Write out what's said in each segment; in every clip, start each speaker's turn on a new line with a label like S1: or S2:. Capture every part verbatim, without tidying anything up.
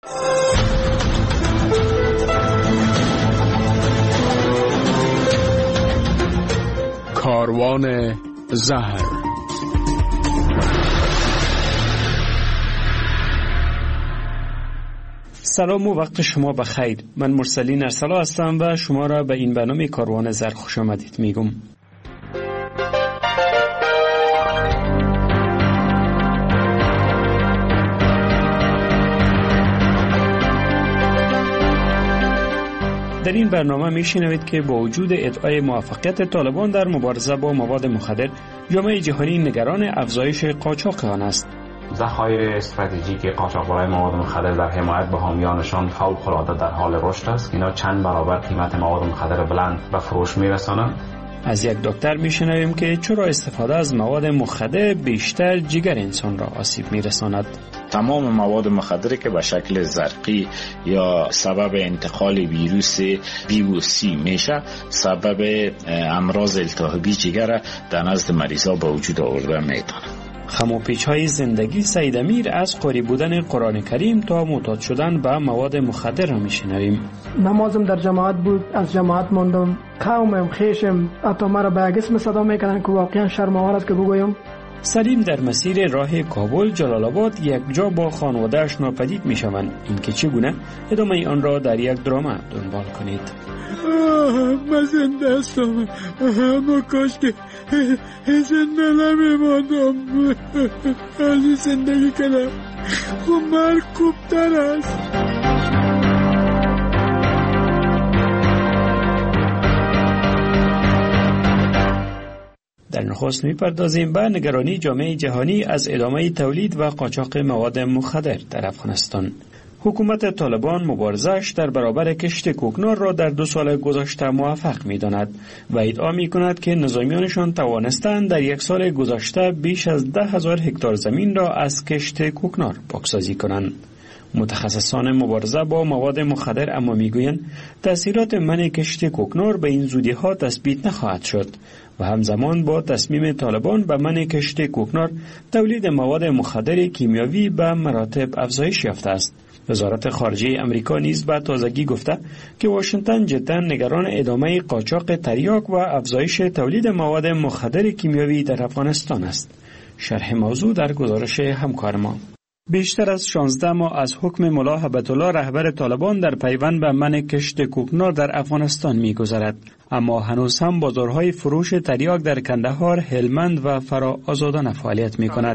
S1: کاروان زهر.
S2: سلام و وقت شما بخیر. من مرسلین ارسلا هستم و شما را به این برنامه کاروان زهر خوش آمدید میگم. در این برنامه میشنوید که با وجود ادعای موفقیت طالبان در مبارزه با مواد مخدر، جامعه جهانی نگران افزایش قاچاق آن است.
S3: ذخایر استراتژیک قاچاقبرای مواد مخدر در حمایت به حامیانشان فوق‌العاده در حال رشد است. اینا چند برابر قیمت مواد مخدر بلند به فروش میرسانند.
S2: از یک دکتر میشنویم که چرا استفاده از مواد مخدر بیشتر جگر انسان را آسیب میرساند.
S4: تمام مواد مخدری که به شکل زرقی یا سبب انتقال ویروس بی و سی میشه، سبب امراض التهابی جگر در نزد مریضا به وجود آورده میتونه.
S2: خم و پیچ های زندگی سید امیر از قاری بودن قرآن کریم تا معتاد شدن به مواد مخدر را میشنویم.
S5: نمازم در جماعت بود، از جماعت ماندم، قومم خیشم حتی مرا به اسم صدا میکنن که واقعا شرم‌آور است که بگویم.
S2: سلیم در مسیر راه کابل جلال آباد یک جا با خانواده‌اش ناپدید میشوند. این که چگونه؟ ادامه آن را در یک درامه دنبال کنید.
S6: من زنده هستم، اما کاش که زنده نمیماندم. از زندگی کنم خب مرگ خوبتر است.
S2: در نخست می‌پردازیم به نگرانی جامعه جهانی از ادامه تولید و قاچاق مواد مخدر در افغانستان. حکومت طالبان مبارزه‌اش در برابر کشت کوکنار را در دو سال گذشته موفق می‌داند و ادعا می‌کند که نظامیانشان توانستند در یک سال گذشته بیش از ده هزار هکتار زمین را از کشت کوکنار پاکسازی کنند. متخصصان مبارزه با مواد مخدر اما میگویند تأثیرات منع کشت کوکنار به این زودی‌ها تثبیت نخواهد شد و همزمان با تصمیم طالبان به منع کشت کوکنار، تولید مواد مخدر کیمیاوی به مراتب افزایش یافته است. وزارت خارجه امریکا نیز به تازگی گفته که واشنگتن جداً نگران ادامه قاچاق تریاک و افزایش تولید مواد مخدر کیمیاوی در افغانستان است. شرح موضوع در گزارش همکار ما. بیشتر از شانزده ماه از حکم ملا هبت الله رهبر طالبان در پیوند به منع کشت کوکنار در افغانستان می‌گذرد، اما هنوز هم بازارهای فروش تریاک در کندهار، هلمند و فرا آزادانه فعالیت می‌کند.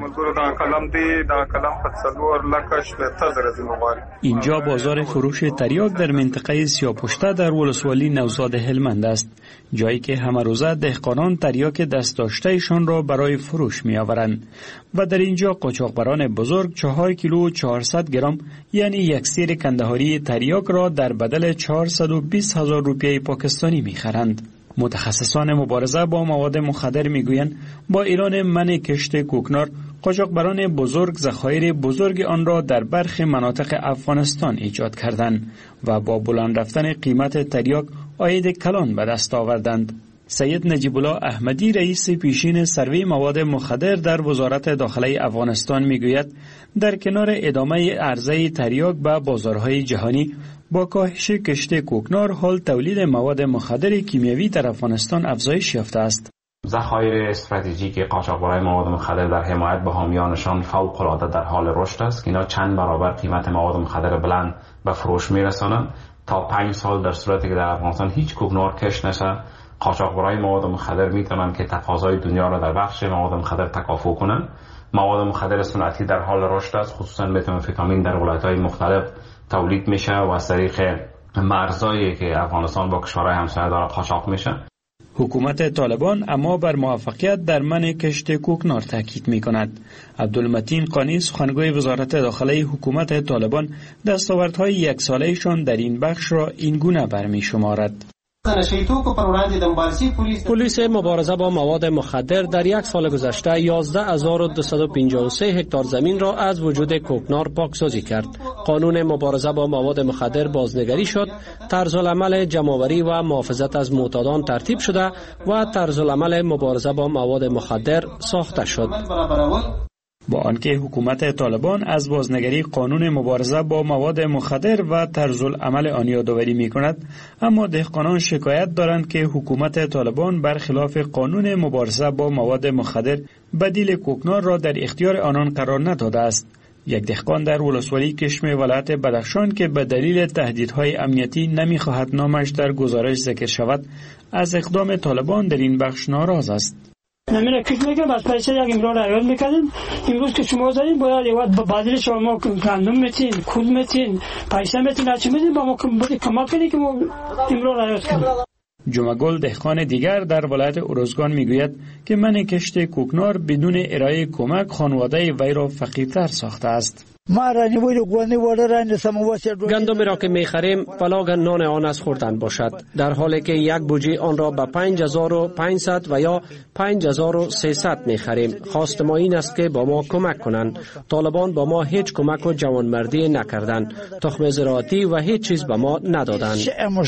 S2: اینجا بازار فروش تریاک در منطقه سیاپشته در ولسوالی نوزاد هلمند است، جایی که همه روزه دهقانان تریاک دست داشتهشان را برای فروش می‌آورند و در اینجا قاچاقبران بزرگ چهار کیلو و چهارصد گرم یعنی یک سیر کندهاری تریاک را در بدل چهارصد و بیست هزار روپیه پاکستانی می‌خرند. متخصصان مبارزه با مواد مخدر میگویند با اعلان منع کشت کوکنار، قاچاقبران بزرگ ذخایر بزرگ آن را در برخی مناطق افغانستان ایجاد کردند و با بلند رفتن قیمت تریاک عاید کلان به دست آوردند. سید نجیب الله احمدی رئیس پیشین سروی مواد مخدر در وزارت داخله افغانستان میگوید در کنار ادامه عرضه تریاک به بازارهای جهانی، با کاهش کشت کوکنار حال تولید مواد مخدر کیمیاوی در افغانستان افزایش یافته است.
S3: ذخایر استراتژیک قاچاقبرای مواد مخدر در حمایت به حامیانشان فوق‌العاده در حال رشد است. اینا چند برابر قیمت مواد مخدر بلند به فروش میرسانند. تا پنج سال در صورتی که در افغانستان هیچ کوکنار کشت نشه، قاچاقبرای مواد مخدر میتونن که تقاضای دنیا را در بخش مواد مخدر تکافو کنن. مواد مخدر صنعتی در حال رشد است، خصوصا متامفتامین در ولایت‌های مختلف تولید میشه و از طریق مرزایی که افغانستان با کشورهای همسایه داره قاچاق میشه.
S2: حکومت طالبان اما بر موفقیت در منع کشت کوکنار تاکید میکند. عبدالمتین قانی سخنگوی وزارت داخله حکومت طالبان دستاوردهای یک سالهشان در این بخش را این گونه برمی شمارد.
S7: پلیس مبارزه با مواد مخدر در یک سال گذشته یازده هزار و دویست و پنجاه و سه هکتار زمین را از وجود کوکنار پاکسازی کرد. قانون مبارزه با مواد مخدر بازنگری شد، طرزالعمل جمع‌آوری و محافظت از معتادان ترتیب شده و طرزالعمل مبارزه با مواد مخدر ساخته شد.
S2: با آنکه حکومت طالبان از بازنگری قانون مبارزه با مواد مخدر و طرزالعمل آن یادآوری می‌کند، اما دهقانان شکایت دارند که حکومت طالبان برخلاف قانون مبارزه با مواد مخدر بدیل کوکنار را در اختیار آنان قرار نداده است. یک دهقان در ولسوالی کشم ولایت بدخشان که به دلیل تهدیدهای امنیتی نمی‌خواهد نامش در گزارش ذکر شود، از اقدام طالبان در این بخش ناراض است.
S8: نمیره فکر میکنم از پیسه یک امرار رایال میکردیم، امروز که شما داریم باید یه بدل شما گندم میتین، کود میتین، پیسه میتین، هرچی میتین با ما کمک کنید که ما امرار رایال کنیم.
S2: جمعگل دهقان دیگر در ولایت ارزگان میگوید که من کشت کوکنار بدون ارائه کمک خانواده وی را فقیرتر ساخته است.
S7: گندمی را که میخریم فلاگن نان آن از خوردن باشد، در حالی که یک بوجی آن را به پنج هزار و پانصد و یا پنج هزار و سیصد میخریم. خواست ما این است که با ما کمک کنند. طالبان با ما هیچ کمک و جوانمردی نکردند، تخم زراعتی و هیچ چیز به ما ندادند.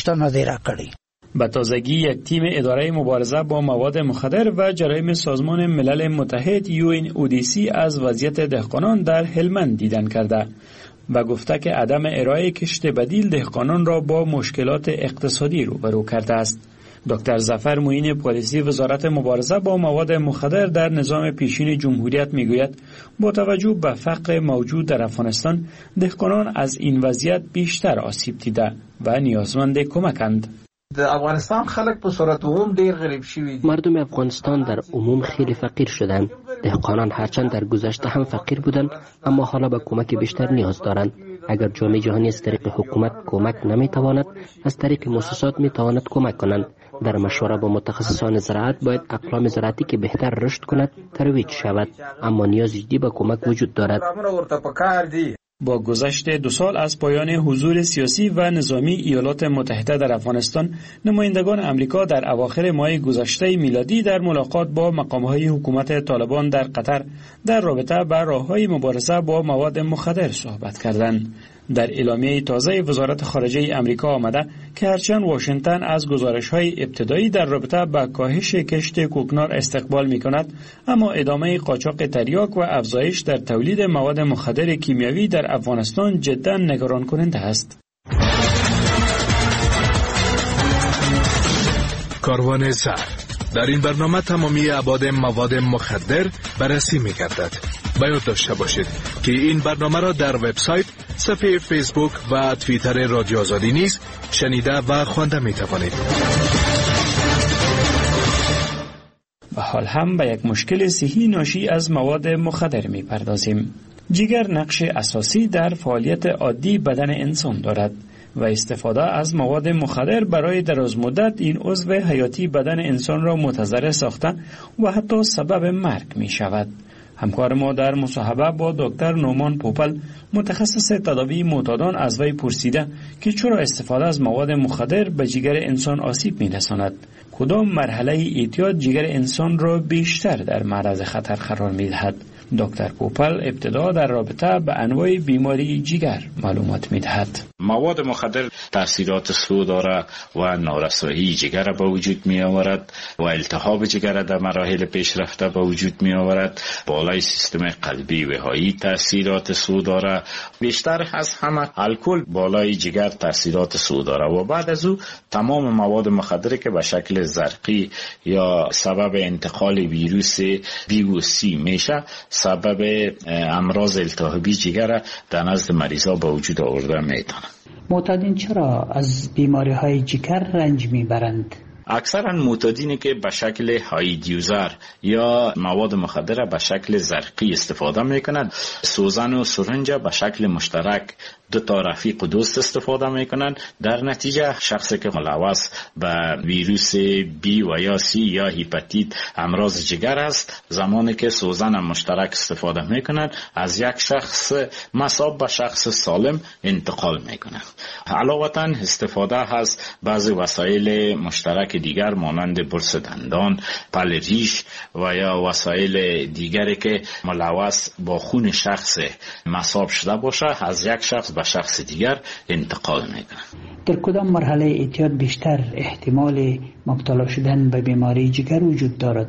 S2: به تازگی یک تیم اداره مبارزه با مواد مخدر و جرایم سازمان ملل متحد یو ان او دی سی از وضعیت دهقانان در هلمند دیدن کرده و گفته که عدم ارائه کشت بدیل دهقانان را با مشکلات اقتصادی روبرو کرده است. دکتر ظفر معین پالیسی وزارت مبارزه با مواد مخدر در نظام پیشین جمهوریت میگوید با توجه به فقر موجود در افغانستان، دهقانان از این وضعیت بیشتر آسیب دیده و نیازمند کمکند.
S9: در افغانستان خلک په صورت عموم ډیر غریب شوي.
S10: مردم افغانستان در عموم خیلی فقیر شدند. دهقانان هرچند در گذشته هم فقیر بودند، اما حالا به کمک بیشتر نیاز دارند. اگر جامعه جهانی از طریق حکومت کمک نمیتواند، از طریق مؤسسات میتواند کمک کنند. در مشوره با متخصصان زراعت باید اقلام زراعتی که بهتر رشد کند ترویج شود، اما نیاز جدی به کمک وجود دارد.
S2: با گذشت دو سال از پایان حضور سیاسی و نظامی ایالات متحده در افغانستان، نمایندگان امریکا در اواخر ماه گذشته میلادی در ملاقات با مقام‌های حکومت طالبان در قطر در رابطه با راه‌های مبارزه با مواد مخدر صحبت کردند. در اعلامیه تازه وزارت خارجه امریکا آمده که هرچند واشنگتن از گزارش‌های ابتدایی در رابطه با کاهش کشت کوکنار استقبال می‌کند، اما ادامه قاچاق تریاک و افزایش در تولید مواد مخدر کیمیاوی در افغانستان جدا نگران کننده است.
S1: کاروان زهر. در این برنامه تمامی ابعاد مواد مخدر بررسی می‌گردد. باید داشته باشید که این برنامه را در وبسایت، صفحه فیسبوک و توییتر رادیو آزادی نیز شنیده و خوانده می توانید.
S2: و حال هم به یک مشکل صحی ناشی از مواد مخدر می پردازیم. جگر نقش اساسی در فعالیت عادی بدن انسان دارد و استفاده از مواد مخدر برای دراز مدت این عضو حیاتی بدن انسان را متضرر ساخته و حتی سبب مرگ می شود. همکار ما در مصاحبه با دکتر نومان پوپل، متخصص تداوی معتادان، از وی پرسیده که چرا استفاده از مواد مخدر به جگر انسان آسیب می‌رساند. کدام مرحله اعتیاد جگر انسان را بیشتر در معرض خطر قرار می‌دهد؟ دکتر پوپل ابتدا در رابطه به انواع بیماری جگر معلومات می‌دهد.
S4: مواد مخدر تاثیرات سو داره و نارسایی جگر به وجود می آورد و التهاب جگر در مراحل پیشرفته به وجود می آورد. بالای سیستم قلبی و هایی تاثیرات سو داره. بیشتر از همه الکل بالای جگر تاثیرات سو داره و بعد از او تمام مواد مخدری که به شکل زرقی یا سبب انتقال ویروس بی و سی میشه، سبب امراض التهابی جگر در نزد مریضا به وجود آورده میتونه.
S11: معتادین چرا از بیماری های جگر رنج میبرند؟
S4: اکثرا معتادینی که به شکل های دیوزر یا مواد مخدر به شکل زرقی استفاده میکنند، سوزن و سرنج به شکل مشترک دو تا رفیق و دوست استفاده میکنن. در نتیجه شخصی که ملوث به ویروس بی و یا سی یا هپاتیت امراض جگر است، زمانی که سوزن مشترک استفاده میکنن از یک شخص مصاب به شخص سالم انتقال میکنن. علاوه استفاده از بعضی وسایل مشترک دیگر مانند برس دندان، پل ریش و یا وسایل دیگری که ملوث با خون شخص مصاب شده باشه از یک شخص به شخص دیگر انتقال میکنه.
S11: در کدام مرحله اعتیاد بیشتر احتمال مبتلا شدن به بیماری جگر وجود دارد؟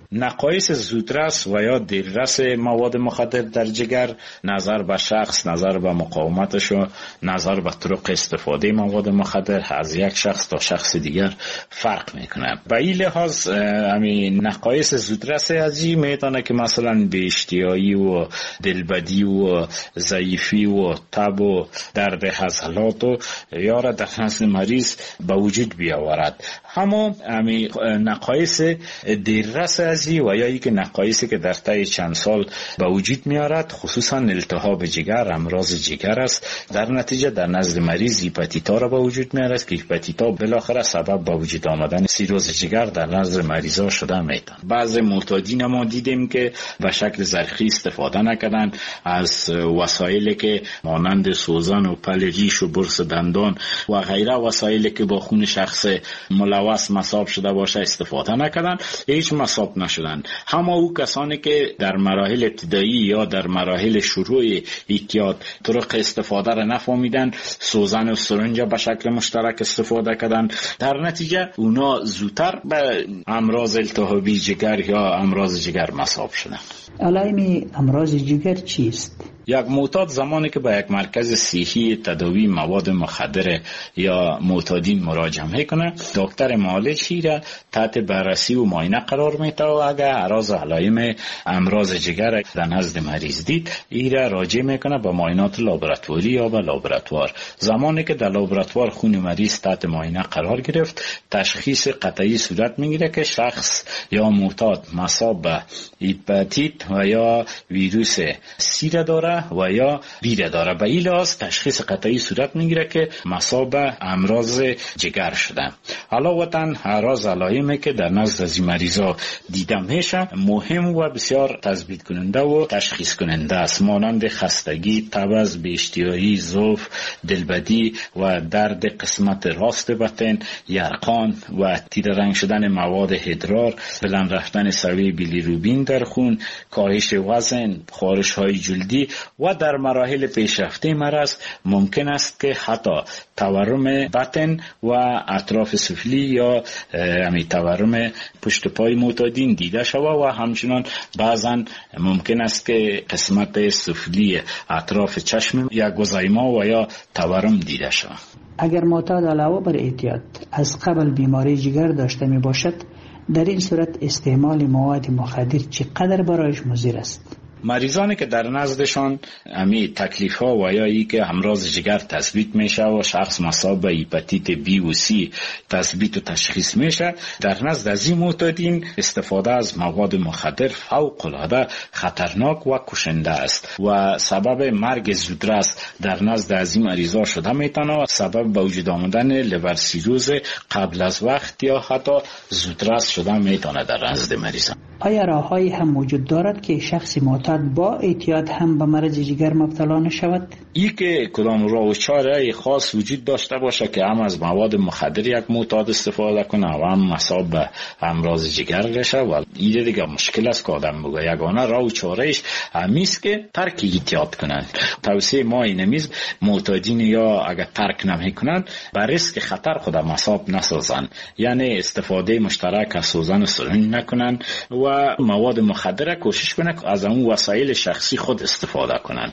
S4: نقایص زودرس و یا دیررس مواد مخدر در جگر نظر به شخص، نظر به مقاومتش و نظر به طرق استفاده مواد مخدر از یک شخص تا شخص دیگر فرق میکنه. به این لحاظ همین نقایص زودرس ازی میتونه که مثلا به اشتیایی و دلبدی و ضعیفی و تب و درد عضلات و یا را در نزد مریض به وجود بیاورد. اما همین نقایص دیررس ازی و یا ای که نقایصی که در طی چند سال به وجود میارد، خصوصا التهاب جگر، امراض جگر است. در نتیجه در نزد مریض هپاتیتا را به وجود میارد که هپاتیتا بالاخره سبب به وجود آمدن سیروز جگر در نزد مریضا شده میتونه. بعضی معتادین ما دیدیم که به شکل زرخی استفاده نکردن از وسایلی که مانند سوزن و پل ریش و برس دندان و غیره وسایلی که با خون شخص ملوث مصاب شده باشه استفاده نکردن، هیچ مصاب نشدن. همه او کسانی که در مراحل ابتدایی یا در مراحل شروع اعتیاد طرق استفاده را نفهمیدن، سوزن و سرنج به شکل مشترک استفاده کردن، در نتیجه اونا زودتر به امراض التهابی جگر یا امراض جگر مصاب شدن.
S11: علائم امراض جگر چیست؟
S4: یک معتاد زمانی که به یک مرکز صحی تداوی مواد مخدر یا معتادین مراجعه میکنه، دکتر معالجی را تحت بررسی و معاینه قرار میده و اگر اعراض علائم امراض جگر در نزد مریض دید، این را راجع میکنه به معاینات لابراتواری یا به لابراتوار. زمانی که در لابراتوار خون مریض تحت معاینه قرار گرفت، تشخیص قطعی صورت میگیره که شخص یا معتاد مصاب به هپاتیت و یا ویروس سی را داره و یا بی را داره. به این لحاظ تشخیص قطعی صورت میگیره که مصاب به امراض جگر شده. علاوه اعراض علائمی که در نزد از مریضا دیده میشه مهم و بسیار تثبیت کننده و تشخیص کننده است، مانند خستگی، تبز، بی‌اشتهایی، ضعف، دلبدی و درد قسمت راست بطن، یرقان و تیره رنگ شدن مواد ادرار، بلند رفتن سویه بیلیروبین در خون، کاهش وزن، خارش های جلدی و در مراحل پیشرفته مرض ممکن است که حتی تورم بطن و اطراف سفلی یا همین تورم پشت پای معتادین دیده شود و همچنان بعضا ممکن است که قسمت سفلی اطراف چشم یا گزایما و یا تورم دیده شود.
S11: اگر معتاد علاوه بر اعتیاد از قبل بیماری جگر داشته می باشد، در این صورت استعمال مواد مخدر چقدر برایش مضر است؟
S4: مریضانی که در نزدشان امی تکلیف ها و یا ای که امراض جگر تثبیت میشه و شخص مصاب به هپاتیت بی و سی تثبیت و تشخیص میشه، در نزد از این معتادین استفاده از مواد مخدر فوق العاده خطرناک و کشنده است و سبب مرگ زودرس در نزد از این مریضا شده میتونه و سبب به وجود آمدن لیور سیروز قبل از وقت یا حتی زودرس شده میتونه در نزد مریضان.
S11: آیا راههایی هم وجود دارد که شخص معتاد با اعتیاد هم به مرض جگر مبتلا نشود؟
S4: ای که کدام راه و چاره خاص وجود داشته باشه که هم از مواد مخدر یک معتاد استفاده کنه و هم مصاب به امراض جگر بشه و این دیگه مشکل است که آدم بگه. یگانه راه و چارهش همیست که ترک اعتیاد کنند. توصیه ما اینمیز معتادین یا اگر ترک نمیکنند بر ریسک خطر خود مصاب نسازند، یعنی استفاده مشترک از سوزن و سرنج نکنند و مواد مخدر کوشش کنند از اون وسایل شخصی خود استفاده کنند.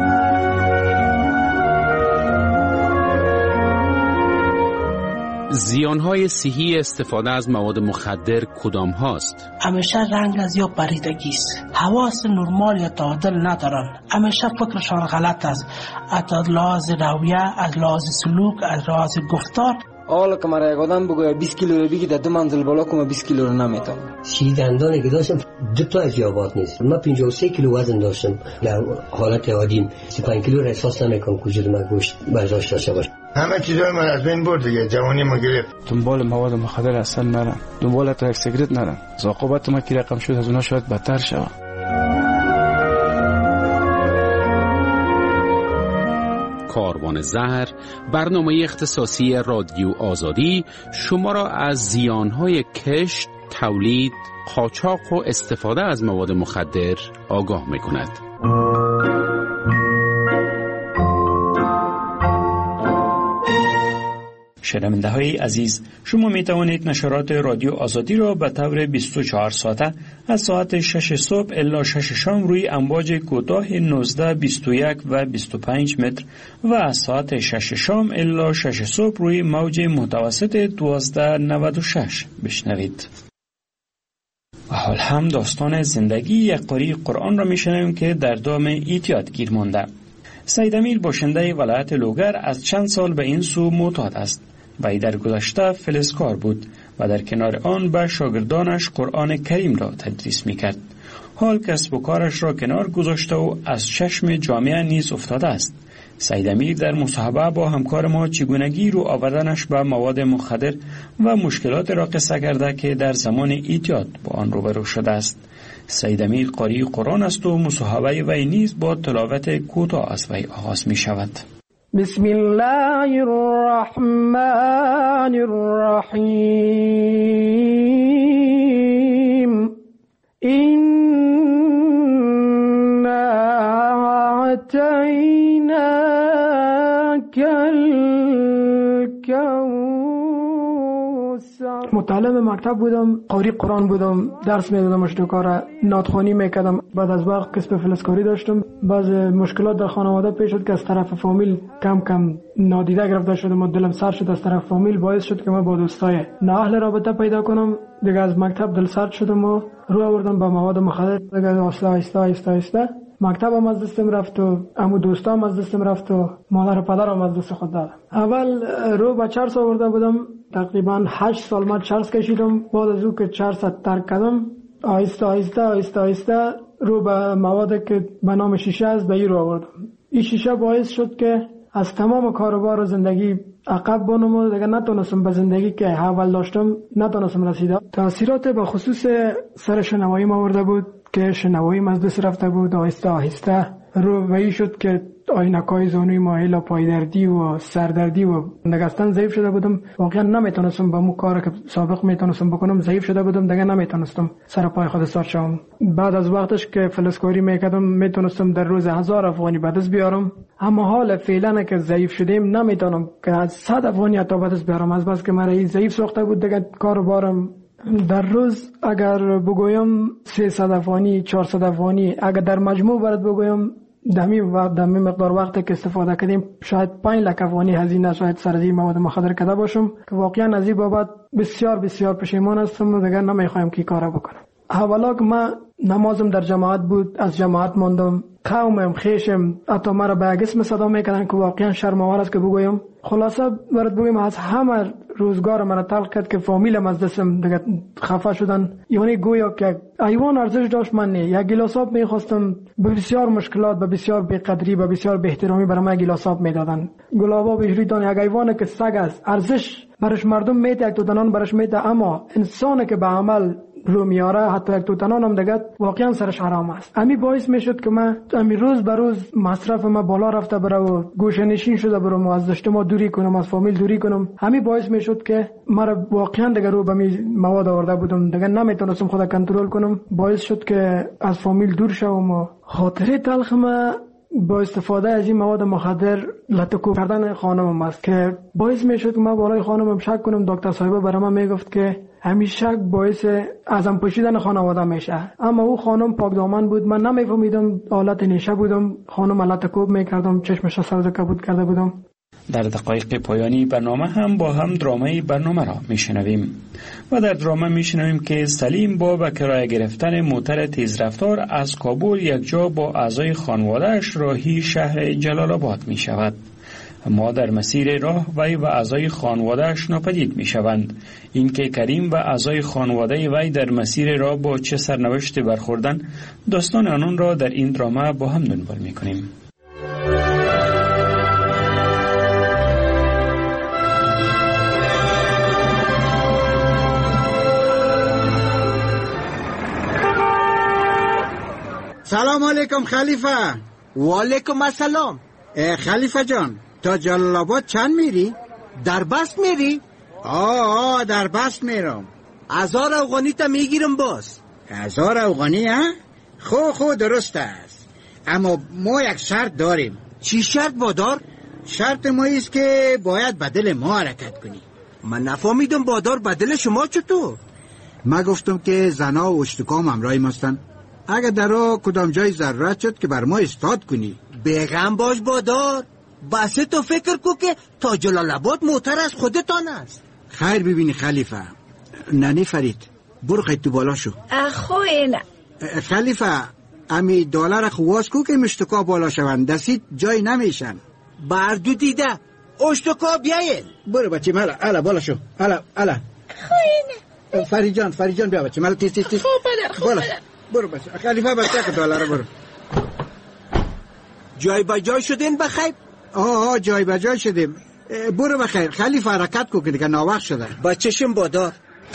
S12: زیانهای صحی استفاده از مواد مخدر کدام هاست؟
S13: همیشه رنگ از یا پریدگی است، حواس نرمال یا تعادل ندارن، همیشه فکرشان غلط است، از لحاظ رویه، از لحاظ سلوک، از لحاظ گفتار.
S14: حالا که مرا یک آدم بگوید بیست کیلو رو بگی در دو منزل بالا کنم بیست کیلو رو نمیتونم.
S15: سی دندانی که داشتم دو تا از یابات نیست. من پنجاه و سه کیلو وزن داشتم در حالت عادیم. سی و پنج کیلو را احساس نمیکنم که وجود من گوشت برداشت داشته باشه.
S16: همه چیزای من از بین برد دیگه، جوانی ما گرفت.
S17: دنبال مواد مخدر اصلا نرم، دنبال تا یک سیگرت نرم. عاقبت ما کی رقم شد از اونها شاید بدتر شود.
S12: کاروان زهر، برنامه اختصاصی رادیو آزادی شما را از زیانهای کشت، تولید، قاچاق و استفاده از مواد مخدر آگاه می‌کند.
S2: شنونده های عزیز، شما می توانید نشرات رادیو آزادی را به طور بیست و چهار ساعته از ساعت شش صبح الی شش شام روی امواج کوتاه نوزده، بیست و یک و بیست و پنج متر و از ساعت شش شام الی شش صبح روی موج متوسط دوازده نود و شش بشنوید. و حال هم داستان زندگی یک قاری قرآن را می شنویم که در دام ایتیاد گیر مانده. سید امیر باشنده ولایت لوگر از چند سال به این سو معتاد است و ای در گذشته فلزکار بود و در کنار آن به شاگردانش قرآن کریم را تدریس می کرد. حال کسب و کارش را کنار گذاشته و از چشم جامعه نیز افتاده است. سید امیر در مصاحبه با همکار ما چگونگی رو آوردنش به مواد مخدر و مشکلات را قصه کرده که در زمان ایتیاد با آن روبرو شده است. سید امیر قاری قرآن است و مصاحبه وی نیز با تلاوت کوتاه از وی آغاز می شود.
S5: بسم الله الرحمن الرحیم إنا أعطيناك الكوثر. متعلم مکتب بودم، قاری قرآن بودم، درس میدادم، اشتکار نادخوانی میکردم. بعد از وقت کسب فلزکاری داشتم. بعض مشکلات در خانواده پیش شد که از طرف فامیل کم کم نادیده گرفته شدم و دلم سر شد از طرف فامیل، باعث شد که من با دوستای نااهل رابطه پیدا کنم. دیگه از مکتب دل سرد شدم و رو آوردم به مواد مخدر. دیگه آهسته آهسته آهسته آهسته مکتبم از دستم رفت و عمو دوستام از دستم رفت و مادر و پدرم از دست خود دادم. اول رو به چرس آورده بودم، تقریبا هشت سال من چرس کشیدم. بعد از او که چرس ترک کردم، آهسته آهسته آهسته آهسته رو به مواد که به نام شیشه است به این رو آوردم. این شیشه باعث شد که از تمام کاروبار و زندگی عقب بانم و دیگه نتونستم به زندگی که اول داشتم نتونستم رسیدم. تاثیرات به خصوص سر شنوایی ما آورده بود که شنوایی از دست رفته بود. آهسته آهسته رو به این شد که آینکای زانوی مایل و پایدردی و سردردی و نگستن ضعیف شده بودم. واقعا نمیتونستم با مو کار که سابق میتونستم بکنم ضعیف شده بودم، دیگه نمیتونستم سر پای خود سار شوم. بعد از وقتش که فلزکاری میکردم میتونستم در روز هزار افغانی به دست بیارم، اما حال فعلا که ضعیف شدیم نمیتونم که از صد افغانی حتی به دست بیارم. از بس که مرا ضعیف ساخته بود دیگه کاروبارم در روز اگر بگویم سیصد افغانی چهارصد افغانی، اگر در مجموع برات بگویم دمی و دمی مقدار وقتی که استفاده کردیم شاید پنج لک افغانی هزینه شاید سر از این مواد مخدر کرده باشم که واقعا از این بابت بسیار بسیار پشیمان هستم و دیگر نمیخوایم که کارا بکنم. اولا که من نمازم در جماعت بود، از جماعت ماندم، قومم خیشم حتی مرا به اسم صدا میکردن که واقعا شرم‌آور است که بگویم. خلاصه برات بگویم از همه روزگار مرا تلخ کرد که فامیلم از دستم دیگه خفه شدن. یعنی گویا که ایوان ارزش داشت، من نه یک گلاس آب میخواستم به بسیار مشکلات، به بسیار بی‌قدری، به بسیار بی‌احترامی برای من گلاس آب میدادن. گلاب آب بهریدان یک ایوان که سگ است، ارزش برش مردم میده، یک دو برش میده، اما انسانی که به عمل رو میاره حتی یک توتنان هم دیگه واقعا سرش حرام است. امی باعث میشد که من امی روز به روز مصرف ما بالا رفته بره و گوشه نشین شده برم و از اجتماع دوری کنم، از فامیل دوری کنم. امی باعث میشد که مرا واقعا دیگه رو به می مواد آورده بودم، دیگه نمیتونستم خود کنترل کنم. باعث شد که از فامیل دور شوم و خاطره تلخ ما با استفاده از این مواد مخدر لطکو کردن خانمم است که باعث میشد که من بالای خانمم شک کنم. دکتر صاحبه برای من میگفت که همیشه باعث ازم پوشیدن خانواده میشه، اما او خانم پاک دامن بود. من نمیفهمیدم، حالت نیشه بودم، خانم لطکوب میکردم، چشمش سبز کبود کرده بودم.
S2: در دقایق پایانی برنامه هم با هم درامه برنامه را میشنویم و در درامه میشنویم که سلیم با به کرایه گرفتن موتر تیزرفتار از کابل یک جا با اعضای خانواده‌اش راهی شهر جلال آباد می شود. اما در مسیر راه وی و اعضای خانواده‌اش ناپدید می شوند. این که کریم و اعضای خانواده وی در مسیر راه با چه سرنوشت برخوردن، داستان آنان را در این درامه با هم دنبال می کنیم.
S18: سلام علیکم خلیفه.
S19: و علیکم السلام.
S18: خلیفه جان، تا جلال آباد چند میری؟
S19: در بس میری؟
S18: آه آه در بس میرم.
S19: هزار افغانی تا میگیرم باز.
S18: هزار افغانی ها؟ خو خو درست است، اما ما یک شرط داریم.
S19: چی شرط وادار؟
S18: شرط ما است که باید بدل ما حرکت کنی.
S19: من نفهمیدم بادار بدل شما چطور؟
S18: ما گفتم که زنا و اشتکام همراهی ماستن. اگر در راه کدام جای ضرورت شد که بر ما استاد کنی.
S19: بیغم باش بادار، بس تو فکر کو که تا جلال آباد موتر از خودتان است.
S18: خیر ببینی خلیفه. ننی فرید برو خیلی تو بالا شو.
S20: اخوی نه
S18: خلیفه امی دلار خواست کو که مشتکا بالا شوند، دستید جای نمیشن.
S19: بردو دیده اشتکا بیاین.
S18: برو بچه مالا الا بالا شو. الا الا
S20: خوی
S18: فرید جان فرید جان بیا بچه مالا تیز تیز تیز.
S20: خوب بدر خوب بدر.
S18: برو بچه خلیفه بچه که دلار برو.
S19: جای با جای شدین بخیر؟
S18: آه آه جای با جای شدیم. برو بخیر خلیفه حرکت کو که دیگه ناوقت شده.
S19: بچه‌شم بادار.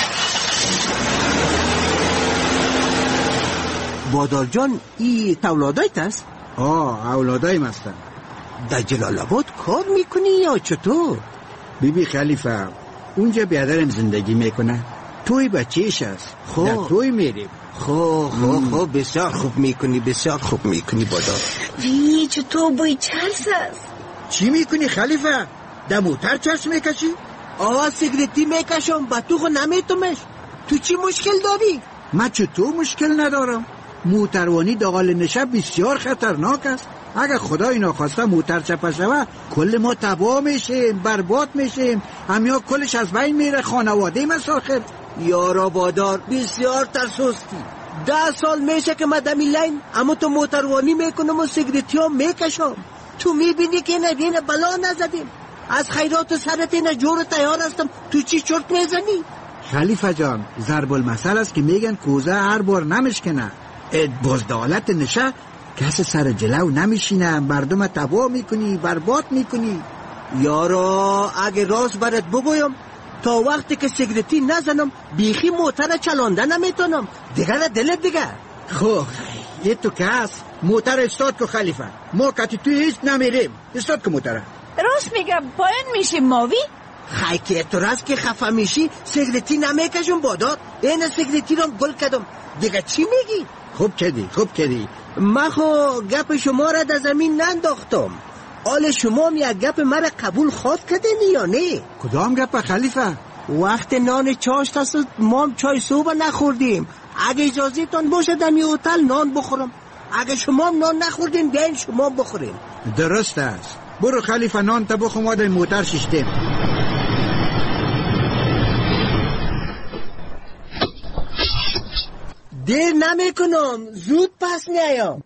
S19: بادار جان ای اولادایت است؟
S18: آه اولادایم هستن.
S19: در جلال آباد کار میکنی یا چطور؟
S18: بیبی خلیفه اونجا بیادرم زندگی میکنه، توی بچهش است.
S19: خب
S18: در توی میریم.
S19: خب خب خب بسیار خوب میکنی بسیار خوب میکنی بادار.
S20: وی چطور بوی چرس است؟
S18: چی میکنی خلیفه؟ در موتر چرس میکشی؟
S19: آه سیگرتی میکشم با تو خو نمیتومش. تو چی مشکل داری؟
S18: من چطور مشکل ندارم؟ موتروانی داخل نشه بسیار خطرناک است. اگر خدای ناخواسته موتر چپه شوه کل ما تباه میشیم، برباد میشیم، همیا کلش از بین میره، خانواده مساخر.
S19: یارا بادار بسیار ترسوستی. ده سال میشه که من دمی لین اما تو موتروانی میکنم و سیگرتی ها میکشم. تو میبینی که نبین بلا نزدیم. از خیرات سرت این جور تیار هستم، تو چی چرت میزنی؟
S18: خلیفه جان ضرب المثل است که میگن کوزه هر بار نمیشکنه. بزدالت نشه کس سر جلو نمیشینه، مردم تباه میکنی، برباد میکنی.
S19: یارا اگه راست برات بگویم تا وقتی که سیگرتی نزنم بیخی موتر چلانده نمیتونم. دیگر دل دیگر.
S18: خب یه تو کس موتر استاد که خلیفه ما کتی توی هیچ نمیریم. استاد که موتره
S20: راست میگم پایین میشیم ماوی.
S19: خی که اعتراض که خفه میشی سیگرتی نمیکشم بادار. این سیگرتی رو گل کردم. دیگه چی میگی؟
S18: خوب کردی خوب کردی.
S19: من خو گپ شما را در زمین ننداختم. آل شما یک گپ مرا قبول خواد کردین یا نه؟
S18: کدام گپ خلیفه؟
S19: وقت نان چاشت است ما چای صبح نخوردیم. اگه اجازه تان باشه دمی هتل نان بخورم. اگه شما نان نخوردین بیاین شما بخورین.
S18: درست است. برو خلیفه نان تا بخور، ما در موتر ششتیم.
S19: دیر نمی کنم زود پس نیام.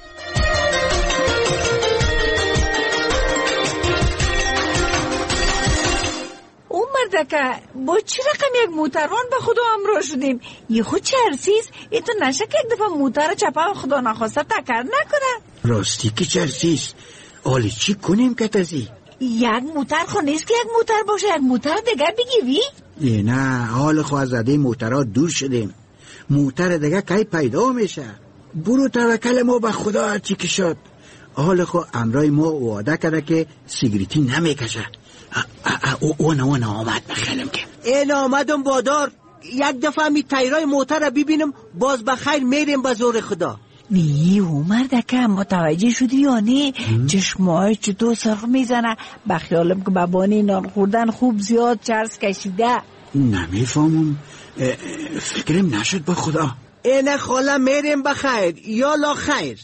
S20: اون مردکه با چی رقم یک موتروان به خدا همراه شدیم؟ یه خود چرسیز ایتو نشه که یک دفعه موتر چپه خدا نخواسته تکر نکنه.
S18: راستی که چرسیز آلی چی کنیم که تازی؟
S20: یک موتر خو نیست که یک موتر باشه، یک موتر دیگه بگی وی؟
S18: نه حال خو از زده موترها دور شدیم. موتر دیگه کی پیدا میشه. برو توکل ما به خدا هرچی که شد. حال خو امرای ما وعده کرده که سیگریتی نمیکشه. اون اون آمد بخیلم که
S19: این آمدم بادار. یک دفعه می تیرای موتر ببینم باز بخیر میریم به زور خدا.
S20: وی او مردکه متوجه شدی یا نه؟ چشمای چطور سرخ میزنه. بخیالم که بابانی نان خوردن خوب زیاد چرس کشیده.
S18: نمیفهمم، فکرم نشد با خدا.
S19: این خاله میریم بخیر یا لا خیر.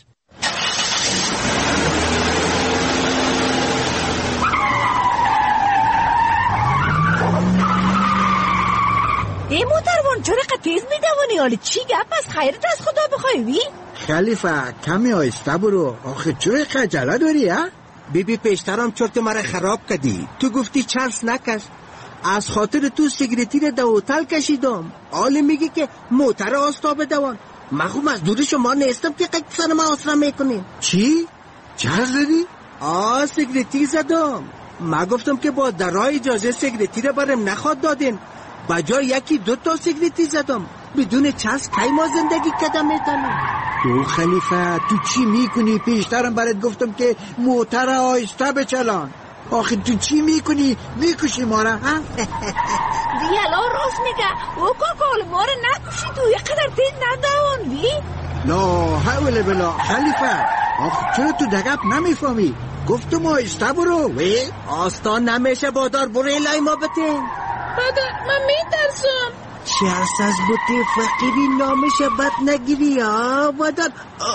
S20: ای موتروان چرا تیز میدوانی؟ حالا چی گپ از خیرت از خدا بخوای وی؟
S18: خلیفه کمی آیسته برو. آخه چرا خجاله داری ها؟
S19: بی بی پیشترم چرت مرا خراب کردی. تو گفتی چرس نکش. از خاطر تو سیگریتی رو در هتل کشیدم. حالا میگی که موتر آستابه دوان. من خوب از دور شما نیستم که قید سر ما آسرا میکنیم.
S18: چی؟ چرس زدی؟
S19: آه سیگریتی زدم. من گفتم که با درای اجازه سیگریتی رو برم نخواد دادین. بجای یکی دو تا سیگریتی زدم. بدون چرس کی ما زندگی کدم میتونیم؟
S18: تو خلیفه تو چی میکنی؟ پیشترم برات گفتم که موتر آیسته بچلان. آخه تو چی میکنی؟ میکشی ما را ها؟
S20: دیالا راست میگه. او کاکال ما را نکشی تو. یقدر تیز ندوان وی؟
S18: لا حول بلا. خلیفه آخه چرا تو دقیق نمیفهمی؟ گفتم آیسته برو وی
S19: آستان نمیشه بادار، برو الهی ما بتین.
S20: مادر من میترسم.
S19: چرس از بوتی فقیری نامشه بد نگیری ها بادار.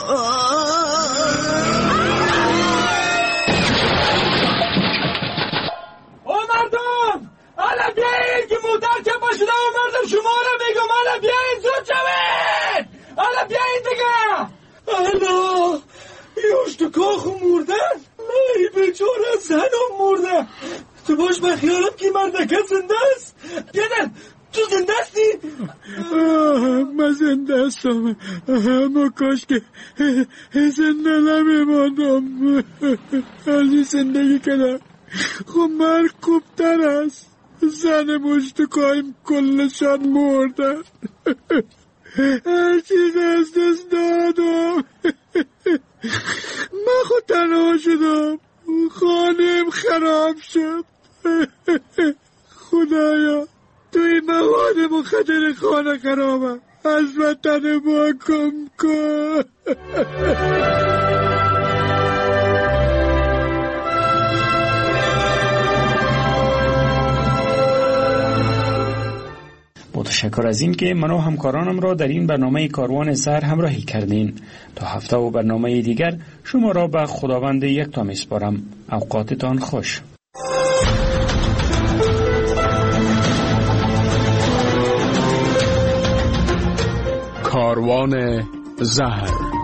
S6: او مردم حالا بیایید که موتر چپا شده و مردم شما را میگم حالا بیایید زود شوید، حالا بیایید دیگه. حالا یوشت کاخو مردن، ای بیچاره زنم مرده. تو باش من خیالم که مردکه زنده است. بیادر تو زنده هستی؟ من زنده هستم، اما کاش که زنده نمیماندم. هرچی زندگی کنم خب مرگ خوبتر است. زن مشتکایم کلشان مردن، هر چیز از دست دادم. من خود تنها شدم، خانم خراب شد. خدایا توی مواد مخدر خانه خرابم، از وطن ما کم کن.
S2: با تشکر از این که من و همکارانم را در این برنامه کاروان زهر همراهی کردین. تا هفته و برنامه دیگر شما را به خداوند یکتا میسپارم. اوقاتتان خوش.
S1: کاروان زهر